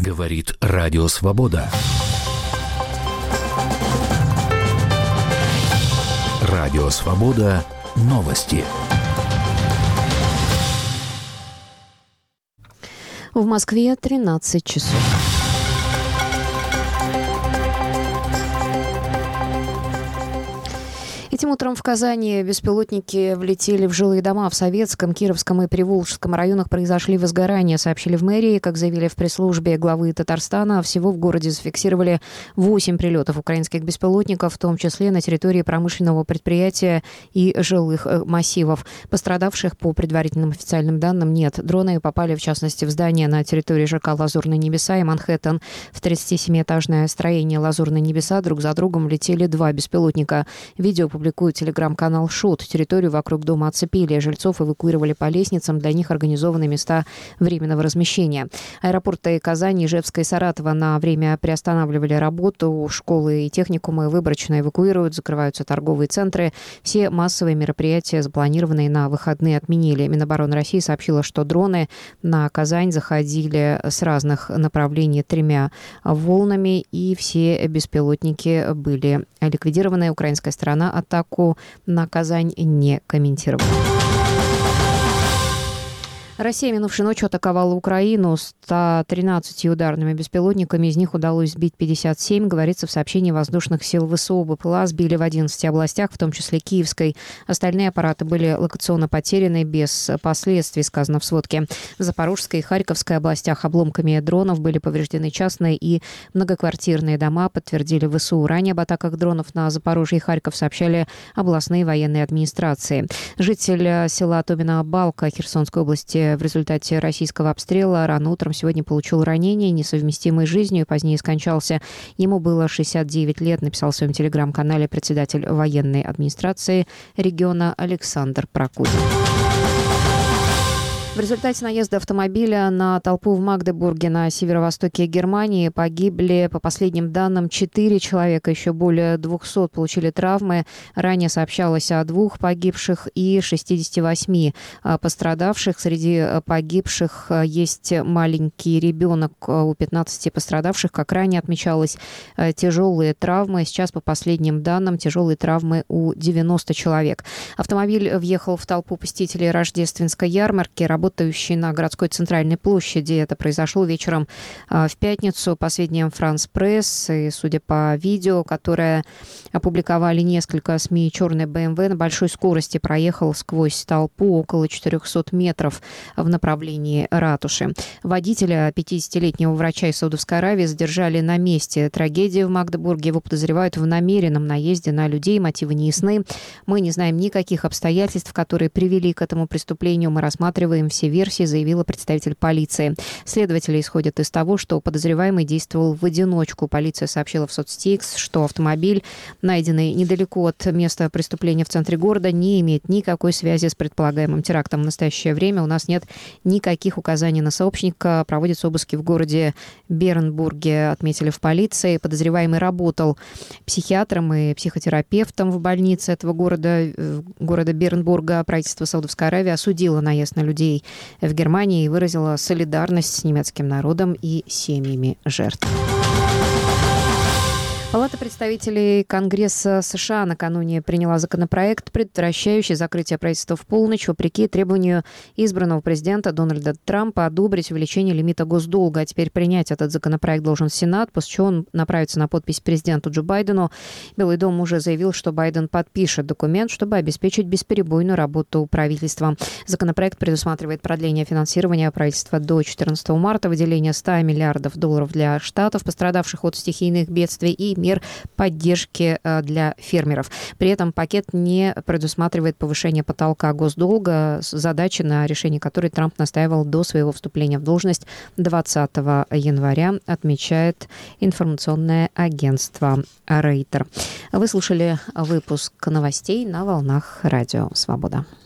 Говорит Радио Свобода. Радио Свобода. Новости. В Москве 13 часов. Этим утром в Казани беспилотники влетели в жилые дома в Советском, Кировском и Приволжском районах. Произошли возгорания, сообщили в мэрии. Как заявили в пресс-службе главы Татарстана, всего в городе зафиксировали 8 прилетов украинских беспилотников, в том числе на территории промышленного предприятия и жилых массивов. Пострадавших, по предварительным официальным данным, нет. Дроны попали, в частности, в здание на территории ЖК «Лазурные небеса» и «Манхэттен». В 37-этажное строение «Лазурные небеса» друг за другом влетели 2 беспилотника. Видео публикует телеграм-канал «Шут». Территорию вокруг дома оцепили. Жильцов эвакуировали по лестницам. Для них организованы места временного размещения. Аэропорты Казани, Ижевска и Саратова на время приостанавливали работу. Школы и техникумы выборочно эвакуируют. Закрываются торговые центры. Все массовые мероприятия, запланированные на выходные, отменили. Минобороны России сообщила, что дроны на Казань заходили с разных направлений 3 волнами, и все беспилотники были ликвидированы. Украинская сторона атаку на Казань не комментировала. Россия минувшей ночью атаковала Украину 113 ударными беспилотниками. Из них удалось сбить 57, говорится в сообщении воздушных сил ВСУ. БПЛА сбили в 11 областях, в том числе Киевской. Остальные аппараты были локационно потеряны без последствий, сказано в сводке. В Запорожской и Харьковской областях обломками дронов были повреждены частные и многоквартирные дома, подтвердили ВСУ. Ранее об атаках дронов на Запорожье и Харьков сообщали областные военные администрации. Житель села Томина-Балка Херсонской области в результате российского обстрела рано утром сегодня получил ранение, несовместимое с жизнью, и позднее скончался. Ему было 69 лет, написал в своем телеграм-канале председатель военной администрации региона Александр Прокудин. В результате наезда автомобиля на толпу в Магдебурге на северо-востоке Германии погибли, по последним данным, 4 человека. Еще более 200 получили травмы. Ранее сообщалось о 2 погибших и 68 пострадавших. Среди погибших есть маленький ребенок. У 15 пострадавших, как ранее отмечалось, тяжелые травмы. Сейчас, по последним данным, тяжелые травмы у 90 человек. Автомобиль въехал в толпу посетителей рождественской ярмарки, работающей на городской центральной площади. Это произошло вечером в пятницу. По сведениям France Press и, судя по видео, которое опубликовали несколько СМИ, черный BMW на большой скорости проехал сквозь толпу около 400 метров в направлении ратуши. Водителя, 50-летнего врача из Саудовской Аравии, задержали на месте трагедии в Магдебурге. Его подозревают в намеренном наезде на людей. Мотивы не ясны. Мы не знаем никаких обстоятельств, которые привели к этому преступлению. Мы рассматриваем все версии, заявила представитель полиции. Следователи исходят из того, что подозреваемый действовал в одиночку. Полиция сообщила в соцсети X, что автомобиль, найденный недалеко от места преступления в центре города, не имеет никакой связи с предполагаемым терактом. В настоящее время у нас нет никаких указаний на сообщника. Проводятся обыски в городе Бернбурге, отметили в полиции. Подозреваемый работал психиатром и психотерапевтом в больнице этого города Бернбурга. Правительство Саудовской Аравии осудило наезд на людей в Германии и выразила солидарность с немецким народом и семьями жертв. Палата представителей Конгресса США накануне приняла законопроект, предотвращающий закрытие правительства в полночь, вопреки требованию избранного президента Дональда Трампа одобрить увеличение лимита госдолга. А теперь принять этот законопроект должен Сенат, после чего он направится на подпись президенту Джо Байдену. Белый дом уже заявил, что Байден подпишет документ, чтобы обеспечить бесперебойную работу правительства. Законопроект предусматривает продление финансирования правительства до 14 марта, выделение $100 миллиардов для штатов, пострадавших от стихийных бедствий, и мер поддержки для фермеров. При этом пакет не предусматривает повышение потолка госдолга, задачи, на решении которой Трамп настаивал до своего вступления в должность 20 января, отмечает информационное агентство Рейтер. Вы слушали выпуск новостей на волнах Радио Свобода.